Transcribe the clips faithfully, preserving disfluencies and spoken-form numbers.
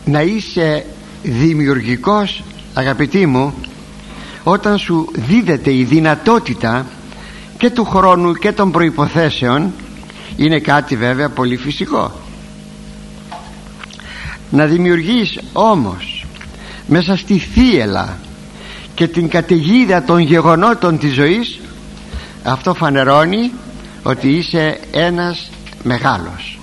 να είσαι δημιουργικός, αγαπητοί μου, όταν σου δίδεται η δυνατότητα και του χρόνου και των προϋποθέσεων. Είναι κάτι βέβαια πολύ φυσικό. Να δημιουργείς όμως μέσα στη θύελλα και την καταιγίδα των γεγονότων της ζωής, αυτό φανερώνει ότι είσαι ένας μεγάλος.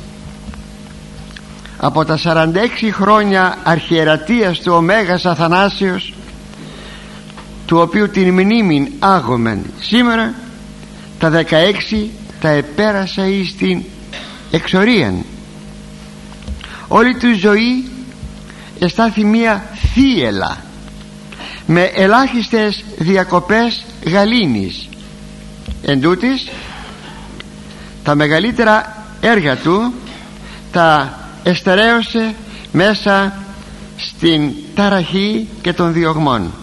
Από τα σαράντα έξι χρόνια αρχιερατείας του ο Μέγας Αθανάσιος, του οποίου την μνήμην άγομεν σήμερα, τα δεκαέξι τα επέρασα εις την εξορίαν. Όλη του ζωή εστάθη μία θύελλα με ελάχιστες διακοπές γαλήνης. Εν τούτης, τα μεγαλύτερα έργα του τα εστερέωσε μέσα στην ταραχή και των διωγμών.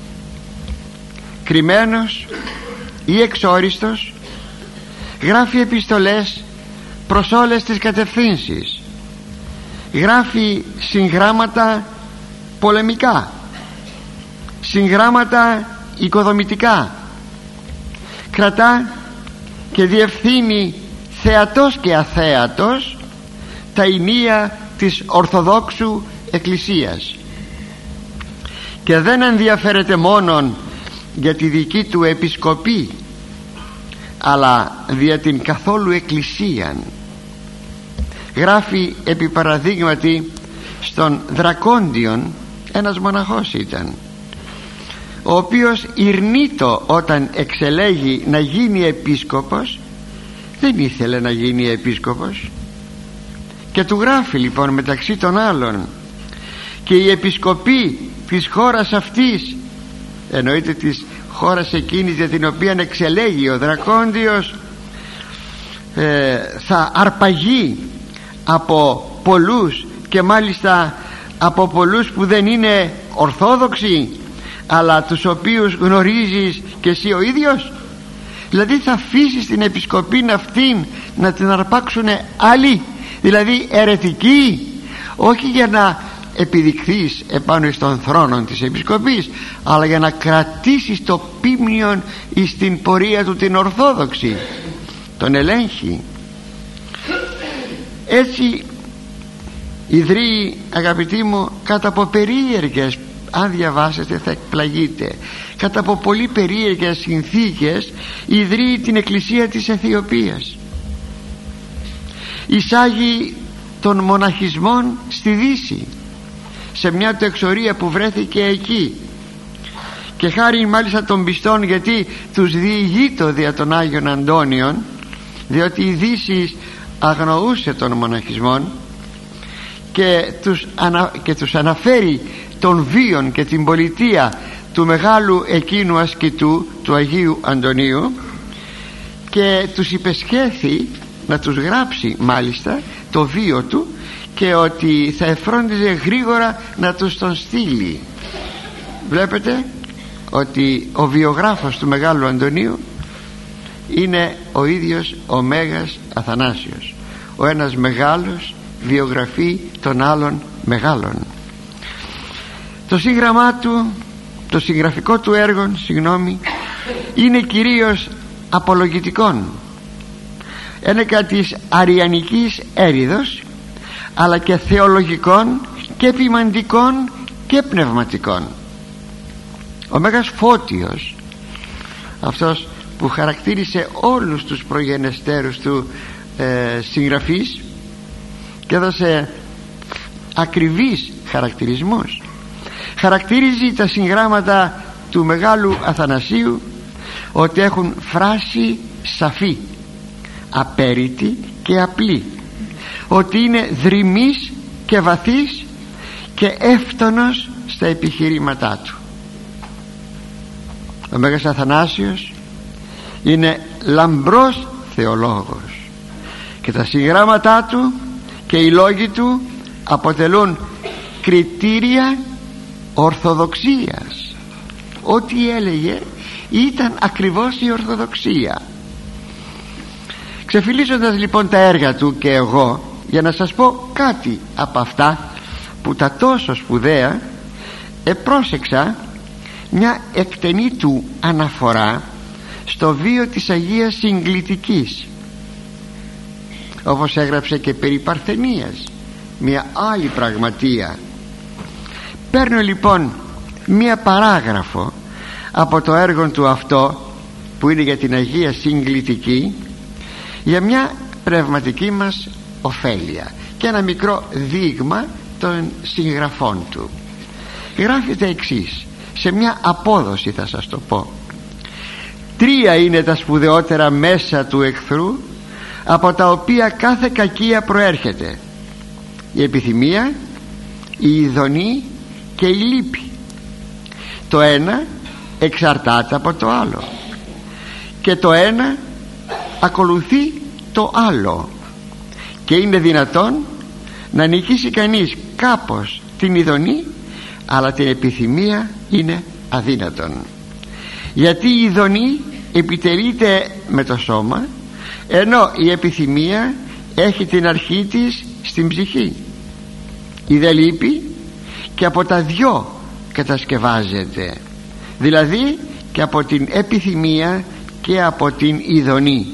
Κρυμμένος ή εξόριστος, γράφει επιστολές προς όλες τις κατευθύνσεις, γράφει συγγράμματα πολεμικά, συγγράμματα οικοδομητικά, κρατά και διευθύνει θεατός και αθέατος τα ενία της Ορθοδόξου Εκκλησίας, και δεν ενδιαφέρεται μόνον για τη δική του επισκοπή, αλλά δια την καθόλου Εκκλησίαν. Γράφει επί παραδείγματι στον Δρακόντιον, ένας μοναχός ήταν, ο οποίος ηρνήτο όταν εξελέγει να γίνει επίσκοπος, δεν ήθελε να γίνει επίσκοπος, και του γράφει λοιπόν μεταξύ των άλλων: και η επισκοπή της χώρας αυτής, εννοείται της χώρας εκείνης για την οποία εξελέγει ο Δρακόντιος, ε, θα αρπαγεί από πολλούς, και μάλιστα από πολλούς που δεν είναι ορθόδοξοι, αλλά τους οποίους γνωρίζεις και εσύ ο ίδιος. Δηλαδή θα αφήσεις την επισκοπή αυτήν να την αρπάξουν άλλοι, δηλαδή αιρετικοί, όχι για να επιδειχθείς επάνω στον θρόνο της επισκοπής, αλλά για να κρατήσεις το πίμνιον εις την πορεία του την ορθόδοξη, τον ελέγχει. Έτσι ιδρύει, αγαπητοί μου, κατά από περίεργες, αν διαβάσετε θα εκπλαγείτε, κατά από πολύ περίεργες συνθήκες ιδρύει την Εκκλησία της Αιθιοπίας. Εισάγει των μοναχισμών στη Δύση, σε μια του εξορία που βρέθηκε εκεί, και χάρη μάλιστα των πιστών, γιατί τους διηγείτο δια των Άγιων Αντώνιων, διότι η Δύση αγνοούσε των μοναχισμών, και τους, ανα, και τους αναφέρει τον βίον και την πολιτεία του μεγάλου εκείνου ασκητού, του Αγίου Αντωνίου, και τους υπεσχέθη να τους γράψει μάλιστα το βίο του, και ότι θα εφρόντιζε γρήγορα να τους τον στείλει. Βλέπετε ότι ο βιογράφος του Μεγάλου Αντωνίου είναι ο ίδιος ο Μέγας Αθανάσιος. Ο ένας μεγάλος βιογραφεί των άλλων μεγάλων. Το σύγγραμμά του, το συγγραφικό του έργο, συγγνώμη, είναι κυρίως απολογητικών, ένεκα της αριανικής έρηδος, αλλά και θεολογικών και ποιμαντικών και πνευματικών. Ο Μέγας Φώτιος, αυτός που χαρακτήρισε όλους τους προγενεστέρους του ε, συγγραφείς και έδωσε ακριβείς χαρακτηρισμούς, χαρακτηρίζει τα συγγράμματα του Μεγάλου Αθανασίου ότι έχουν φράση σαφή, απέριτη και απλή, ότι είναι δρυμής και βαθύς και εύτονος στα επιχειρήματά του. Ο Μέγας Αθανάσιος είναι λαμπρός θεολόγος, και τα συγγράμματά του και οι λόγοι του αποτελούν κριτήρια ορθοδοξίας. Ό,τι έλεγε ήταν ακριβώς η ορθοδοξία. Ξεφυλίζοντας λοιπόν τα έργα του και εγώ, για να σας πω κάτι από αυτά που τα τόσο σπουδαία, επρόσεξα μια εκτενή του αναφορά στο βίο της Αγίας Συγκλητικής, όπως έγραψε και περί Παρθενίας, μια άλλη πραγματεία. Παίρνω λοιπόν μια παράγραφο από το έργο του αυτό, που είναι για την Αγία Συγκλητική, για μια πνευματική μας ωφέλεια και ένα μικρό δείγμα των συγγραφών του. Γράφει τα εξής, σε μια απόδοση θα σας το πω: τρία είναι τα σπουδαιότερα μέσα του εχθρού, από τα οποία κάθε κακία προέρχεται: η επιθυμία, η ειδονή και η λύπη. Το ένα εξαρτάται από το άλλο και το ένα ακολουθεί το άλλο, και είναι δυνατόν να νικήσει κανείς κάπως την ειδονή, αλλά την επιθυμία είναι αδύνατον, γιατί η ειδονή επιτελείται με το σώμα, ενώ η επιθυμία έχει την αρχή της στην ψυχή. Η δε λύπη και από τα δυο κατασκευάζεται, δηλαδή και από την επιθυμία και από την ειδονή.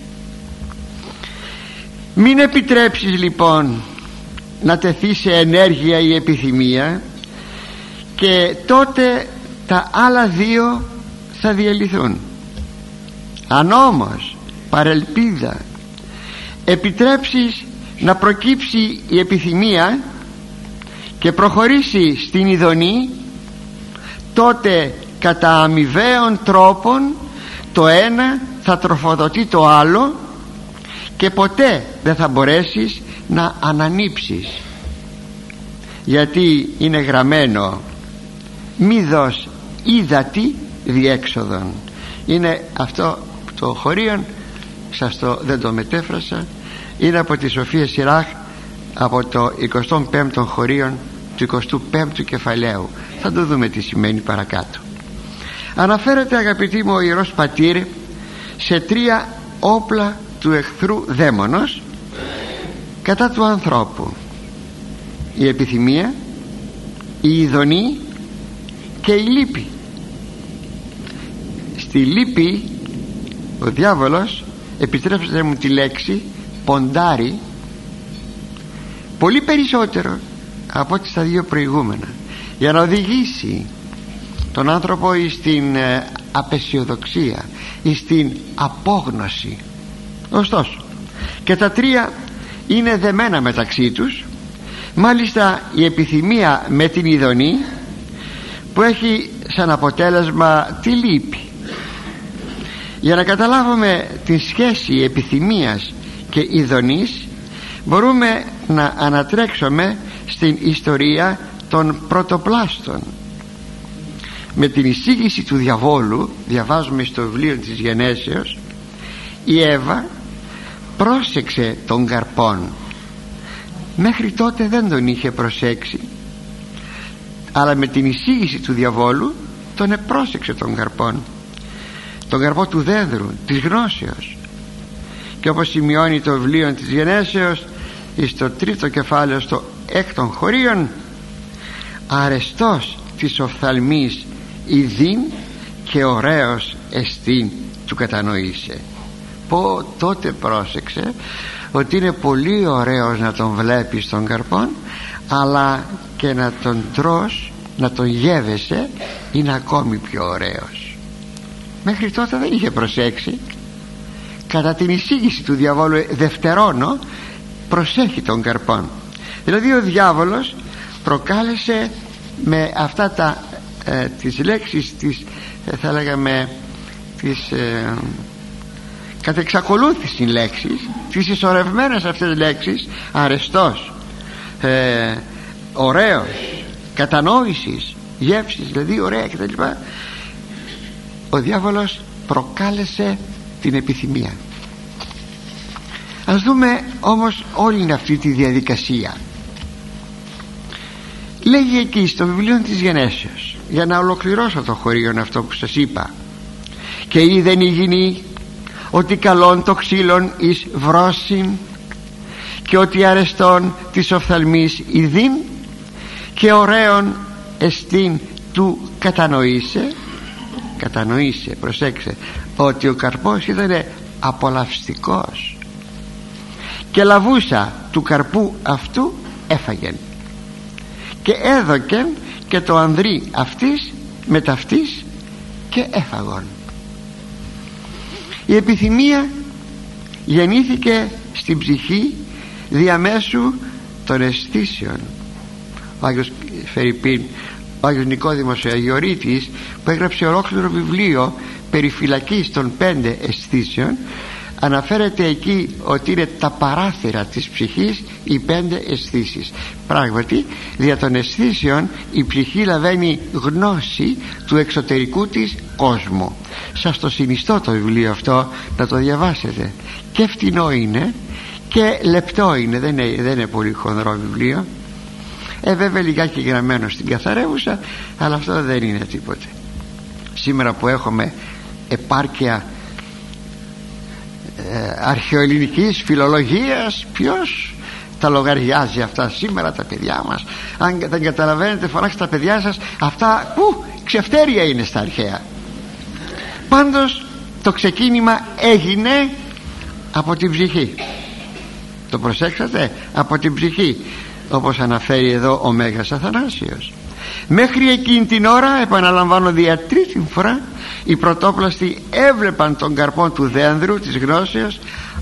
Μην επιτρέψεις λοιπόν να τεθεί σε ενέργεια η επιθυμία, και τότε τα άλλα δύο θα διαλυθούν. Αν όμως παρελπίδα επιτρέψεις να προκύψει η επιθυμία και προχωρήσει στην ειδονή, τότε κατά αμοιβαίων τρόπων το ένα θα τροφοδοτεί το άλλο, και ποτέ δεν θα μπορέσεις να ανανύψεις, γιατί είναι γραμμένο μη δώσ' ύδατη διέξοδον. Είναι αυτό το χωρίον, σας το δεν το μετέφρασα, είναι από τη Σοφία Σιράχ, από το εικοστό πέμπτο χωρίον του εικοστού πέμπτου κεφαλαίου. Θα το δούμε τι σημαίνει παρακάτω. Αναφέρεται, αγαπητοί μου, ο Ιερός Πατήρ σε τρία όπλα του εχθρού δαίμονος κατά του ανθρώπου: η επιθυμία, η ειδονή και η λύπη. Στη λύπη ο διάβολος, επιτρέψτε μου τη λέξη, ποντάρει πολύ περισσότερο από ό,τι στα δύο προηγούμενα, για να οδηγήσει τον άνθρωπο στην ε, απεσιοδοξία ή στην απόγνωση. Ωστόσο και τα τρία είναι δεμένα μεταξύ τους, μάλιστα η επιθυμία με την ειδονή, που έχει σαν αποτέλεσμα τη λύπη. Για να καταλάβουμε τη σχέση επιθυμίας και ειδονής, μπορούμε να ανατρέξουμε στην ιστορία των πρωτοπλάστων. Με την εισήγηση του διαβόλου, διαβάζουμε στο βιβλίο της Γενέσεως, η Εύα πρόσεξε τον καρπόν. Μέχρι τότε δεν τον είχε προσέξει, αλλά με την εισήγηση του διαβόλου τον επρόσεξε τον καρπόν, τον καρπό του δένδρου της γνώσεως. Και όπως σημειώνει το βιβλίο της Γενέσεως στο τρίτο κεφάλαιο, στο έκτον χωρίον, αρεστός της οφθαλμής ειδήν και ωραίος εστίν του κατανοήσε. Πω τότε πρόσεξε ότι είναι πολύ ωραίος να τον βλέπεις τον καρπόν, αλλά και να τον τρως, να τον γεύεσαι, είναι ακόμη πιο ωραίος. Μέχρι τότε δεν είχε προσέξει. Κατά την εισήγηση του διαβόλου δευτερώνω, προσέχει τον καρπόν. Δηλαδή ο διάβολος προκάλεσε με αυτά τα ε, τις λέξεις τις, ε, θα λέγαμε τις ε, κατ' εξακολούθηση λέξεις, τις ισορρευμένες αυτές λέξεις, αρεστός, ε, ωραίος, κατανόησης, γεύσης, δηλαδή ωραία κτλ. Ο διάβολος προκάλεσε την επιθυμία. Ας δούμε όμως όλη αυτή τη διαδικασία. Λέγει εκεί στο βιβλίο της Γενέσεως, για να ολοκληρώσω το χωρίον αυτό που σας είπα: και είδεν η γυνή ότι καλόν το ξύλον εις βρόσιν, και ότι αρεστόν της οφθαλμής ειδήν, και ωραίον εστίν του κατανοήσε, κατανοήσε, προσέξε, ότι ο καρπός ήταν απολαυστικός, και λαβούσα του καρπού αυτού έφαγεν, και έδωκεν και το ανδρί αυτής με ταυτής και έφαγον. Η επιθυμία γεννήθηκε στην ψυχή διαμέσου των αισθήσεων. Ο Άγιος Φερρυπίν, ο Άγιος Νικόδημος ο Αγιορείτης, που έγραψε ολόκληρο βιβλίο περί φυλακής των πέντε αισθήσεων, αναφέρεται εκεί ότι είναι τα παράθυρα της ψυχής οι πέντε αισθήσεις. Πράγματι, δια των αισθήσεων η ψυχή λαβαίνει γνώση του εξωτερικού της κόσμου. Σας το συνιστώ το βιβλίο αυτό να το διαβάσετε, και φτηνό είναι και λεπτό είναι, δεν είναι, δεν είναι πολύ χονδρό βιβλίο. Ε, βέβαια λιγάκι γραμμένο στην καθαρεύουσα, αλλά αυτό δεν είναι τίποτε. Σήμερα που έχουμε επάρκεια ε, αρχαιοελληνικής φιλολογίας, ποιος τα λογαριάζει αυτά σήμερα τα παιδιά μας? Αν δεν καταλαβαίνετε, φοράξτε τα παιδιά σας, αυτά που ξεφτέρια είναι στα αρχαία. Πάντως το ξεκίνημα έγινε από την ψυχή. Το προσέξατε? Από την ψυχή, όπως αναφέρει εδώ ο Μέγας Αθανάσιος. Μέχρι εκείνη την ώρα, επαναλαμβάνω δια τρίτη φορά, οι πρωτόπλαστοι έβλεπαν τον καρπό του δένδρου της γνώσεως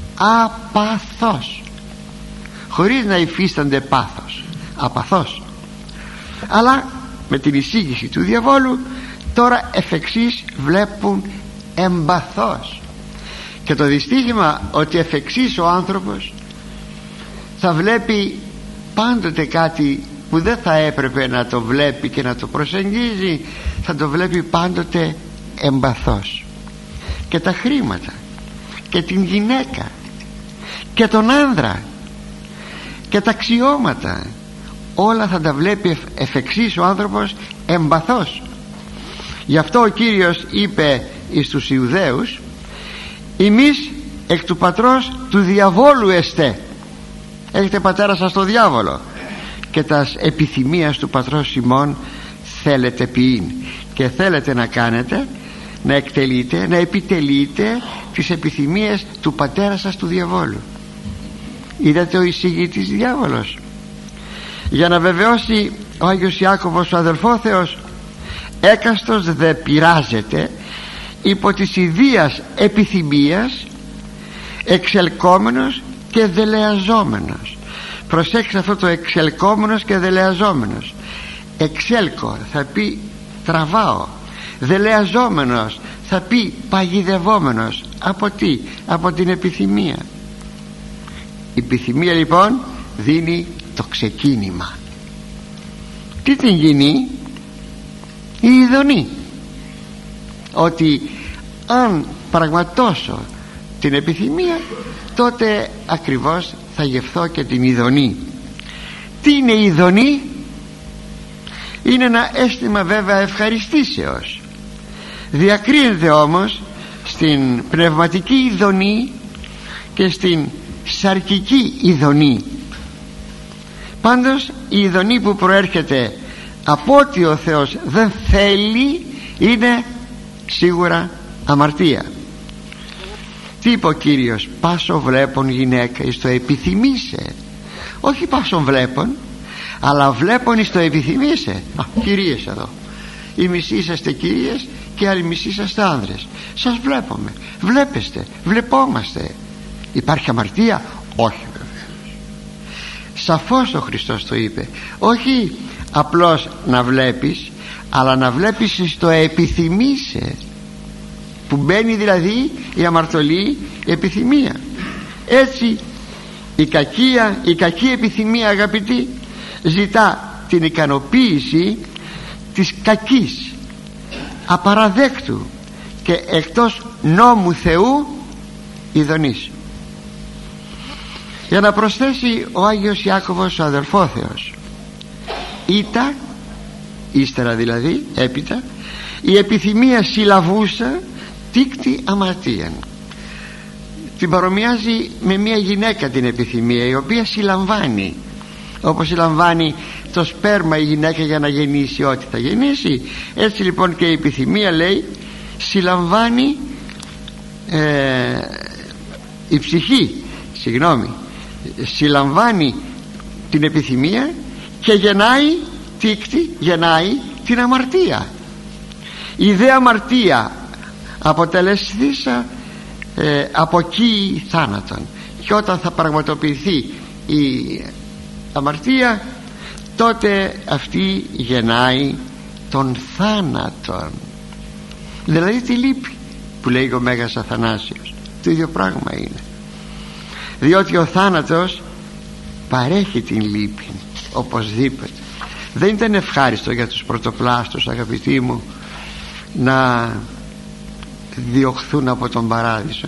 απαθώς, χωρίς να υφίστανται πάθος, απαθώς. Αλλά με την εισήγηση του διαβόλου τώρα εφ' εξής βλέπουν εμπαθώς. Και το δυστύχημα ότι εφ' εξής ο άνθρωπος θα βλέπει πάντοτε κάτι που δεν θα έπρεπε να το βλέπει και να το προσεγγίζει, θα το βλέπει πάντοτε εμπαθώς. Και τα χρήματα και την γυναίκα και τον άνδρα και τα αξιώματα, όλα θα τα βλέπει εφ' εξής ο άνθρωπος εμπαθώς. Γι' αυτό ο Κύριος είπε εις τους Ιουδαίους: «Εμείς εκ του πατρός του διαβόλου εστέ». Έχετε πατέρα σας το διάβολο, και τας επιθυμίας του πατρός ημών θέλετε ποιήν, και θέλετε να κάνετε, να εκτελείτε, να επιτελείτε τις επιθυμίες του πατέρα σας του διαβόλου. Είδατε ο εισηγητής διάβολος? Για να βεβαιώσει ο Άγιος Ιάκωβος ο αδελφόθεος, έκαστος δε πειράζεται υπό της ιδίας επιθυμίας, εξελκόμενος και δελεαζόμενος. Προσέξτε αυτό το εξελκόμενος και δελεαζόμενος. Εξέλκω θα πει τραβάω, δελεαζόμενος θα πει παγιδευόμενος. Από τι? Από την επιθυμία. Η επιθυμία λοιπόν δίνει το ξεκίνημα. Τι την γίνει? Η ειδονή. Ότι αν πραγματώσω την επιθυμία, τότε ακριβώς θα γευθώ και την ειδονή. Τι είναι η ειδονή? Είναι ένα αίσθημα βέβαια ευχαριστήσεως. Διακρίνεται όμως στην πνευματική ειδονή και στην σαρκική ειδονή. Πάντως η ειδονή που προέρχεται από ότι ο Θεός δεν θέλει είναι σίγουρα αμαρτία. Τι είπε ο Κύριος? «Πάσο βλέπον γυναίκα εις το επιθυμήσε». Όχι πάσον βλέπον, αλλά βλέπον εις το επιθυμήσε. Α, κυρίες εδώ, οι μισοί είσαστε κυρίες και άλλοι μισοί είσαστε άνδρες. Σας βλέπουμε, βλέπεστε, βλεπόμαστε. Υπάρχει αμαρτία? Όχι βεβαίως. Σαφώς ο Χριστός το είπε. Όχι απλώς να βλέπεις, αλλά να βλέπεις εις το επιθυμήσε, που μπαίνει δηλαδή η αμαρτωλή η επιθυμία. Έτσι η κακία, η κακή επιθυμία, αγαπητοί, ζητά την ικανοποίηση της κακής, απαραδέκτου και εκτός νόμου Θεού ειδονής. Για να προσθέσει ο Άγιος Ιάκωβος ο αδελφόθεος, ήτα, ύστερα δηλαδή, έπειτα, η επιθυμία συλλαβούσα τίκτη αμαρτίαν. Την παρομοιάζει με μια γυναίκα την επιθυμία, η οποία συλλαμβάνει, όπως συλλαμβάνει το σπέρμα η γυναίκα για να γεννήσει ό,τι θα γεννήσει. Έτσι λοιπόν και η επιθυμία, λέει, συλλαμβάνει ε, η ψυχή συγγνώμη συλλαμβάνει την επιθυμία και γεννάει τίκτη, γεννάει την αμαρτία. Η δε αμαρτία αποτελεσθήσα ε, από εκεί θάνατον, και όταν θα πραγματοποιηθεί η αμαρτία, τότε αυτή γεννάει τον θάνατον, δηλαδή τη λύπη που λέει ο Μέγας Αθανάσιος. Το ίδιο πράγμα είναι, διότι ο θάνατος παρέχει την λύπη οπωσδήποτε. Δεν ήταν ευχάριστο για τους πρωτοπλάστους, αγαπητοί μου, να διωχθούν από τον παράδεισο.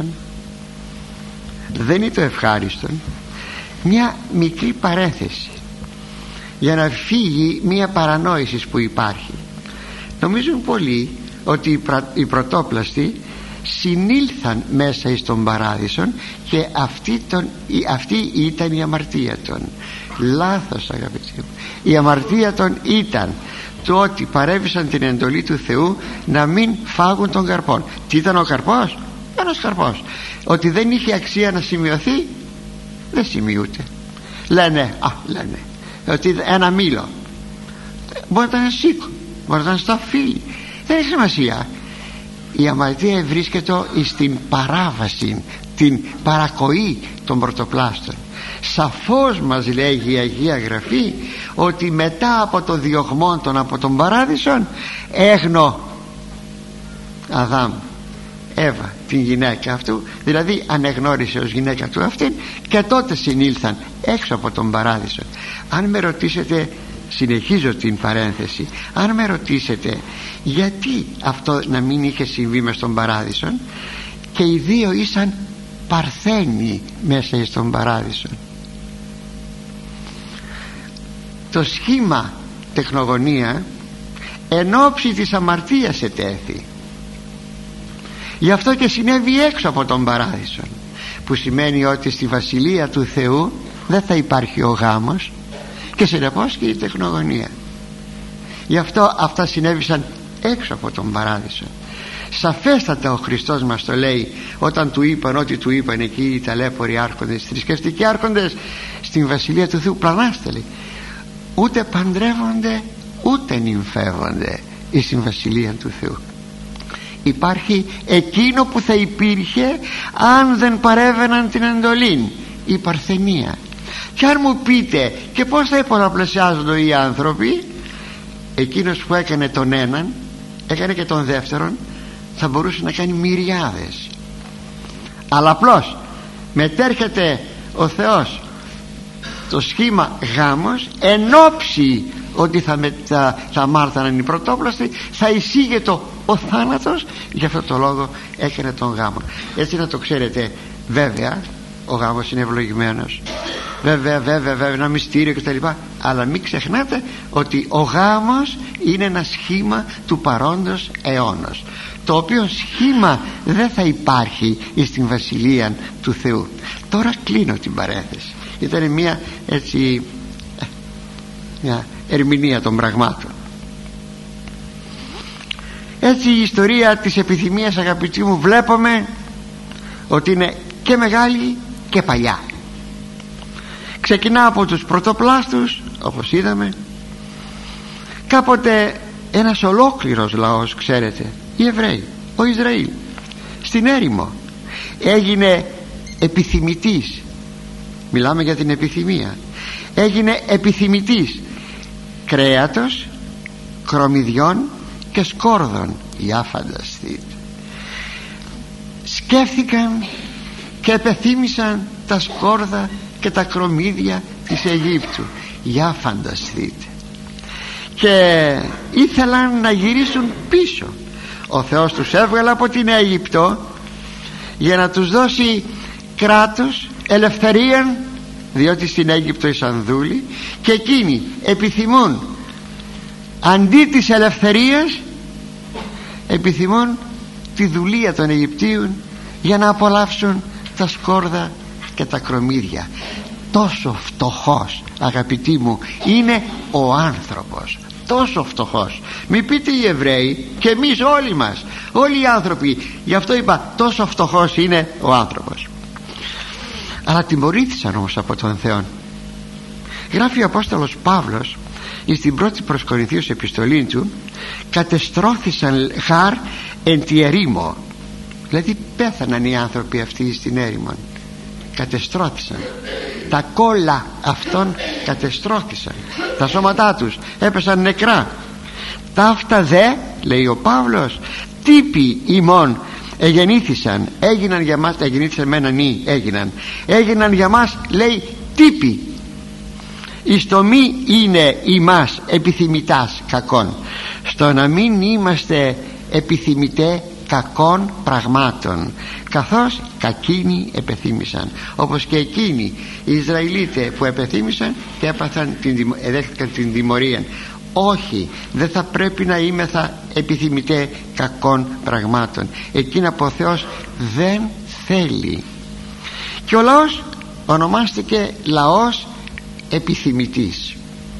Δεν είναι το ευχάριστο. Μια μικρή παρένθεση για να φύγει μια παρανόηση που υπάρχει. Νομίζουν πολλοί ότι οι πρωτόπλαστοι συνήλθαν μέσα εις τον παράδεισο και αυτή, τον, αυτή ήταν η αμαρτία των. Λάθος, αγαπητοί μου. Η αμαρτία των ήταν το ότι παρέβησαν την εντολή του Θεού να μην φάγουν τον καρπόν. Τι ήταν ο καρπός? Ένας καρπός. Ότι δεν είχε αξία να σημειωθεί, δεν σημειούται. Λένε, α, λένε ότι ένα μήλο μπορεί να ήταν σίκο, μπορεί να ήταν σταφύλι, δεν έχει σημασία. Η αμαρτία βρίσκεται στην παράβαση, την παρακοή των πρωτοπλάστων. Σαφώς μας λέγει η Αγία Γραφή ότι μετά από το διωγμό των από τον παράδεισον έγνω Αδάμ Εύα την γυναίκα αυτού, δηλαδή ανεγνώρισε ως γυναίκα του αυτήν, και τότε συνήλθαν έξω από τον παράδεισο. Αν με ρωτήσετε, συνεχίζω την παρένθεση, αν με ρωτήσετε γιατί αυτό να μην είχε συμβεί μες στον παράδεισο, και οι δύο ήσαν παρθένοι μέσα στον παράδεισο. Το σχήμα τεχνογωνία εν ώψη της αμαρτίας ετέθη. Γι' αυτό και συνέβη έξω από τον παράδεισο, που σημαίνει ότι στη Βασιλεία του Θεού δεν θα υπάρχει ο γάμος και συνεπώς και η τεχνογωνία. Γι' αυτό αυτά συνέβησαν έξω από τον παράδεισο. Σαφέστατα ο Χριστός μας το λέει όταν του είπαν ό,τι του είπαν εκεί οι ταλέποροι άρχοντες, οι θρησκευτικοί άρχοντες στην Βασιλεία του Θεού. Πλανάστελοι, ούτε παντρεύονται ούτε νυμφεύονται εις την Βασιλεία του Θεού. Υπάρχει εκείνο που θα υπήρχε αν δεν παρέβαιναν την εντολή, η παρθενία. Και αν μου πείτε, και πως θα πολλαπλασιάζονται οι άνθρωποι, εκείνος που έκανε τον έναν έκανε και τον δεύτερον, θα μπορούσε να κάνει μυριάδες. Αλλά απλώς μετέρχεται ο Θεός το σχήμα γάμος εν όψη ότι θα, μετα, θα μάρταναν οι πρωτόπλαστοι, θα εισήγεται ο θάνατος. Γι' αυτό το λόγο έκανε τον γάμο. Έτσι να το ξέρετε. Βέβαια ο γάμος είναι ευλογημένος, βέβαια βέβαια βέβαια ένα μυστήριο κτλ, αλλά μην ξεχνάτε ότι ο γάμος είναι ένα σχήμα του παρόντος αιώνος, το οποίο σχήμα δεν θα υπάρχει στην Βασιλεία του Θεού. Τώρα κλείνω την παρένθεση. Ήταν μια έτσι μια ερμηνεία των πραγμάτων. Έτσι η ιστορία της επιθυμίας, αγαπητοί μου, βλέπουμε ότι είναι και μεγάλη και παλιά. Ξεκινά από τους πρωτοπλάστους, όπως είδαμε. Κάποτε ένας ολόκληρος λαός, ξέρετε, οι Εβραίοι, ο Ισραήλ, στην έρημο έγινε επιθυμητής. Μιλάμε για την επιθυμία. Έγινε επιθυμητής κρέατος, κρομιδιών και σκόρδων. Για φανταστείτε. Σκέφτηκαν και επεθύμησαν τα σκόρδα και τα κρομίδια της Αιγύπτου. Για φανταστείτε. Και ήθελαν να γυρίσουν πίσω. Ο Θεός τους έβγαλε από την Αίγυπτο για να τους δώσει κράτος, ελευθερία, διότι στην Αίγυπτο ήσαν δούλοι, και εκείνοι επιθυμούν αντί της ελευθερίας, επιθυμούν τη δουλεία των Αιγυπτίων για να απολαύσουν τα σκόρδα και τα κρομίδια. τόσο φτωχός, αγαπητοί μου, είναι ο άνθρωπος, τόσο φτωχός. Μην πείτε οι Εβραίοι, και εμείς όλοι μας, όλοι οι άνθρωποι. Γι' αυτό είπα τόσο φτωχός είναι ο άνθρωπος. Αλλά τιμωρήθησαν όμως από τον Θεό. Γράφει ο Απόστολος Παύλος στην πρώτη προς Κορινθίους επιστολή του, κατεστρώθησαν χάρ εν τη ερήμο. Δηλαδή πέθαναν οι άνθρωποι αυτοί στην έρημο, κατεστρώθησαν. Τα κόλλα αυτών κατεστρώθησαν, τα σώματά τους έπεσαν νεκρά. Ταύτα δε, λέει ο Παύλος, τύποι ημών εγεννήθησαν, έγιναν για μας, εγεννήθησαν με έναν ή, έγιναν, έγιναν για μας, λέει, τύποι. Εις το μη είναι ημάς επιθυμητάς κακών, στο να μην είμαστε επιθυμητέ κακών πραγμάτων, καθώς κακίνοι επεθύμησαν, όπως και εκείνοι οι Ισραηλίτες που επεθύμησαν και έπαθαν την, εδέχτηκαν την τιμωρία. Όχι, δεν θα πρέπει να είμεθα επιθυμητέ κακών πραγμάτων, εκείνα που ο Θεός δεν θέλει. Και ο λαός ονομάστηκε λαός επιθυμητής.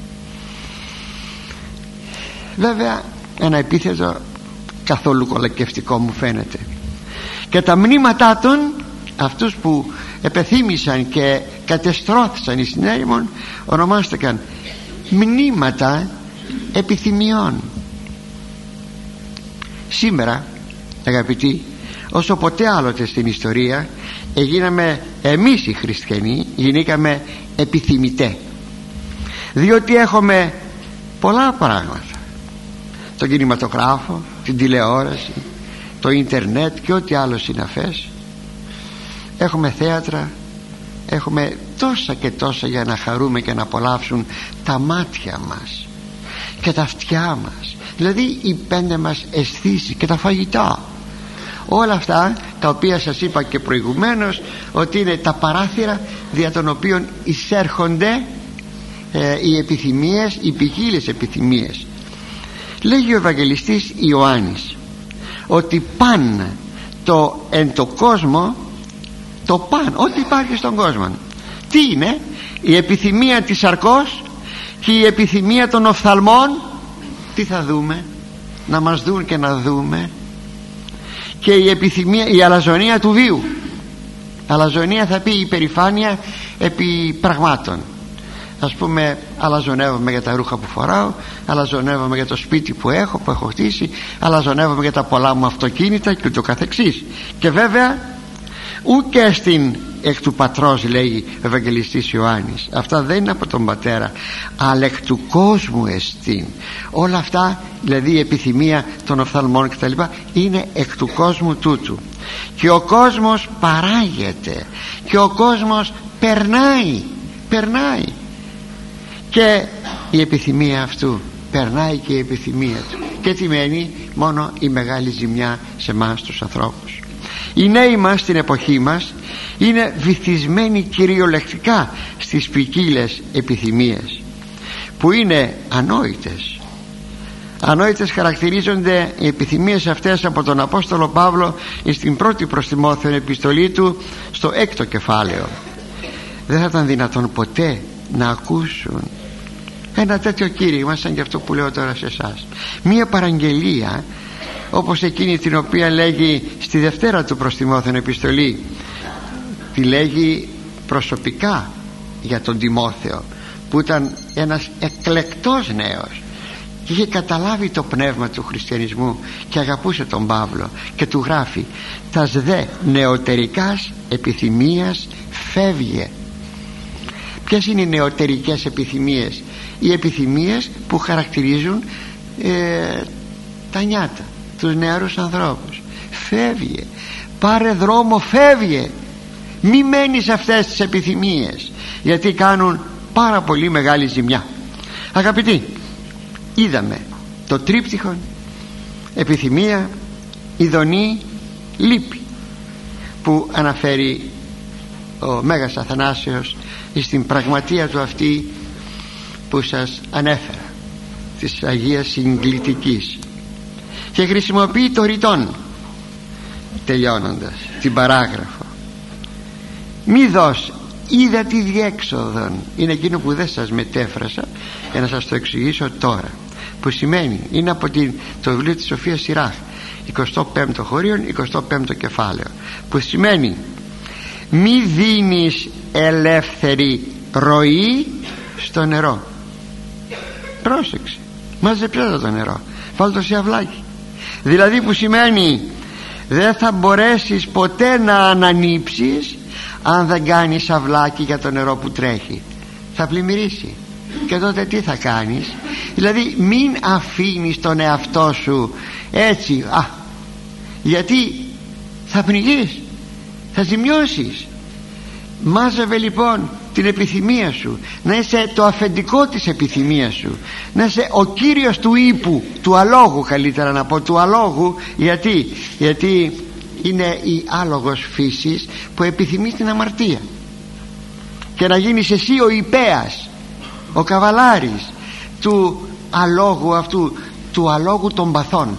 Βέβαια ένα επίθετο καθόλου κολακευτικό μου φαίνεται. Και τα μνήματά των, αυτούς που επεθύμησαν και κατεστρώθησαν εις την έρημον, ονομάστηκαν μνήματα επιθυμιών. Σήμερα, αγαπητοί, όσο ποτέ άλλοτε στην ιστορία, έγιναμε εμείς οι χριστιανοί, γινήκαμε επιθυμητέ, διότι έχουμε πολλά πράγματα, τον κινηματογράφο, την τηλεόραση, το ίντερνετ και ό,τι άλλο συναφές. Έχουμε θέατρα, έχουμε τόσα και τόσα για να χαρούμε και να απολαύσουν τα μάτια μας και τα αυτιά μας, δηλαδή οι πέντε μας αισθήσεις και τα φαγητά, όλα αυτά τα οποία σας είπα και προηγουμένως ότι είναι τα παράθυρα δια των οποίων εισέρχονται ε, οι επιθυμίες, οι ποικίλες επιθυμίες. Λέγει ο Ευαγγελιστής Ιωάννης ότι παν το εν το κόσμο, το παν, ό,τι υπάρχει στον κόσμο, τι είναι? Η επιθυμία της σαρκός και η επιθυμία των οφθαλμών. Τι θα δούμε? Να μας δουν και να δούμε. Και η επιθυμία, η αλαζονία του βίου. Αλαζονία θα πει υπερηφάνεια επί πραγμάτων. Ας πούμε, αλαζονεύομαι για τα ρούχα που φοράω, αλαζονεύομαι για το σπίτι που έχω, που έχω χτίσει, αλαζονεύομαι για τα πολλά μου αυτοκίνητα και ούτω καθεξής. Και βέβαια ούτε στην εκ του πατρός, λέει ο Ευαγγελιστής Ιωάννης, αυτά δεν είναι από τον πατέρα, αλλά εκ του κόσμου εστίν. Όλα αυτά, δηλαδή η επιθυμία των οφθαλμών κτλ, είναι εκ του κόσμου τούτου. Και ο κόσμος παράγεται και ο κόσμος περνάει, περνάει και η επιθυμία αυτού περνάει και η επιθυμία του, και τι μένει? Μόνο η μεγάλη ζημιά σε εμάς τους ανθρώπους. Οι νέοι μας στην εποχή μας είναι βυθισμένοι κυριολεκτικά στις ποικίλες επιθυμίες που είναι ανόητες. Ανόητες χαρακτηρίζονται οι επιθυμίες αυτές από τον Απόστολο Παύλο στην πρώτη προς Τιμόθεον επιστολή του στο έκτο κεφάλαιο. Δεν θα ήταν δυνατόν ποτέ να ακούσουν ένα τέτοιο κήρυγμα σαν και αυτό που λέω τώρα σε εσάς, μία παραγγελία όπως εκείνη την οποία λέγει στη δευτέρα του προς Τιμόθεον επιστολή, τη λέγει προσωπικά για τον Τιμόθεο, που ήταν ένας εκλεκτός νέος και είχε καταλάβει το πνεύμα του χριστιανισμού και αγαπούσε τον Παύλο, και του γράφει: τας δε νεωτερικάς επιθυμίας φεύγε. Ποιες είναι οι νεωτερικές επιθυμίες? Οι επιθυμίες που χαρακτηρίζουν ε, τα νιάτα, τους νεαρούς ανθρώπους. Φεύγε, πάρε δρόμο, φεύγε, μη μένεις αυτές τις επιθυμίες, γιατί κάνουν πάρα πολύ μεγάλη ζημιά. Αγαπητοί, είδαμε το τρίπτυχο επιθυμία, ειδονή, λύπη, που αναφέρει ο Μέγας Αθανάσιος στην πραγματεία του αυτή που σας ανέφερα, της Αγίας Συγκλητικής, και χρησιμοποιεί το ρητόν τελειώνοντας την παράγραφο: μη δώσ είδα τη διέξοδον, είναι εκείνο που δεν σας μετέφρασα για να σας το εξηγήσω τώρα, που σημαίνει, είναι από την, το βιβλίο της Σοφίας Σιράχ, εικοστό πέμπτο χωρίον, εικοστό πέμπτο κεφάλαιο, που σημαίνει μη δίνεις ελεύθερη ροή στο νερό. Πρόσεξε, μάζεψε το νερό, βάλ' το σε αυλάκι. Δηλαδή που σημαίνει δεν θα μπορέσεις ποτέ να ανανύψεις αν δεν κάνεις αυλάκι για το νερό που τρέχει, θα πλημμυρίσει. Και τότε τι θα κάνεις? Δηλαδή μην αφήνεις τον εαυτό σου έτσι, α, γιατί θα πνιγείς, θα ζημιώσεις. Μάζευε λοιπόν την επιθυμία σου, να είσαι το αφεντικό της επιθυμίας σου, να είσαι ο κύριος του ύπου, του αλόγου, καλύτερα να πω, του αλόγου. Γιατί, γιατί είναι η άλογος φύσης που επιθυμεί την αμαρτία, και να γίνεις εσύ ο υπέας, ο καβαλάρης του αλόγου αυτού, του αλόγου των παθών.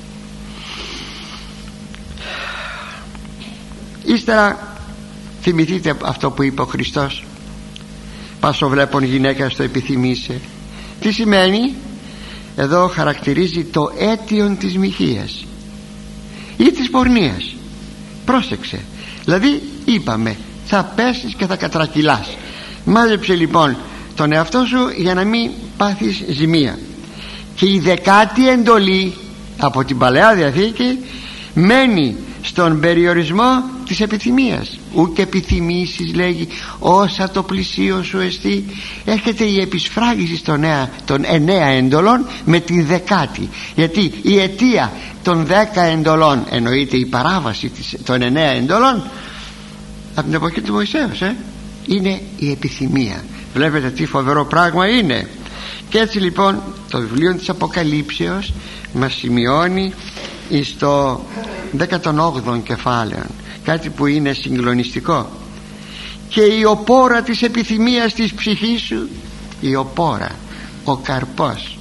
Ύστερα θυμηθείτε αυτό που είπε ο Χριστός, πάσο βλέπον γυναίκα στο επιθυμήσε. Τι σημαίνει? Εδώ χαρακτηρίζει το αίτιον της μοιχείας ή της πορνείας. Πρόσεξε, δηλαδή είπαμε θα πέσεις και θα κατρακυλάς. Μάζεψε λοιπόν τον εαυτό σου για να μην πάθεις ζημία. Και η δεκάτη εντολή από την Παλαιά Διαθήκη μένει στον περιορισμό της επιθυμίας. Ουκ επιθυμήσεις, λέγει, όσα το πλησίο σου εστί. Έρχεται η επισφράγιση των, νέα, των εννέα εντολών με τη δεκάτη, γιατί η αιτία των δέκα εντολών, εννοείται η παράβαση της, των εννέα εντολών από την εποχή του Μωυσέως, ε, είναι η επιθυμία. Βλέπετε τι φοβερό πράγμα είναι. Και έτσι λοιπόν το βιβλίο της Αποκαλύψεως μας σημειώνει στο δέκατον όγδοο κεφάλαιο κάτι που είναι συγκλονιστικό. Και η οπόρα της επιθυμίας της ψυχής σου, η οπόρα, ο καρπός,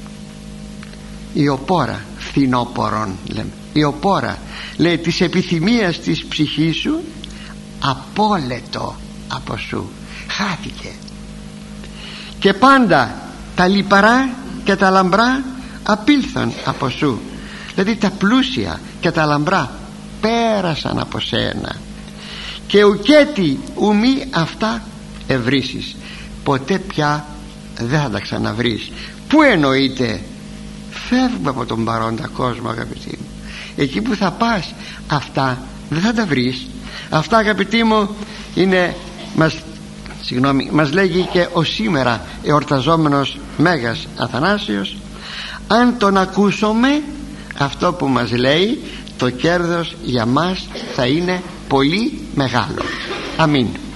η οπόρα, φθινόπορον λέμε, η οπόρα, λέει, της επιθυμίας της ψυχής σου απόλετο από σου, χάθηκε. Και πάντα τα λιπαρά και τα λαμπρά απήλθαν από σου. Δηλαδή τα πλούσια και τα λαμπρά πέρασαν από σένα. Και ουκέτι ουμή αυτά ευρύσεις, ποτέ πια δεν θα τα ξαναβρεις. Πού εννοείται? Φεύγουμε από τον παρόντα κόσμο, αγαπητοί μου. Εκεί που θα πας αυτά δεν θα τα βρεις. Αυτά, αγαπητοί μου, είναι, μας, συγγνώμη, μας λέγει και ο σήμερα εορταζόμενος Μέγας Αθανάσιος. Αν τον ακούσουμε αυτό που μας λέει, το κέρδος για μας θα είναι πολύ μεγάλο. Αμήν.